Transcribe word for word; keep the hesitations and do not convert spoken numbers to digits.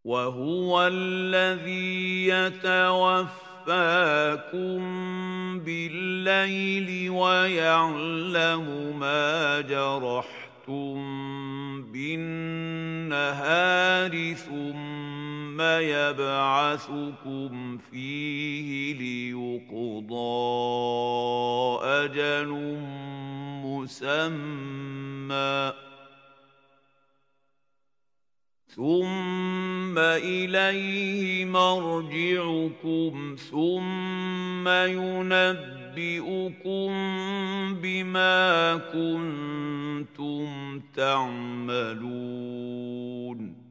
وهو الذي يتوفاكم بالليل ويعلم ما جرحتم بالنهار ثم يبعثكم فيه ليقضى أجل مسمى ثم إليه مرجعكم ثم ينبئكم بما كنتم تعملون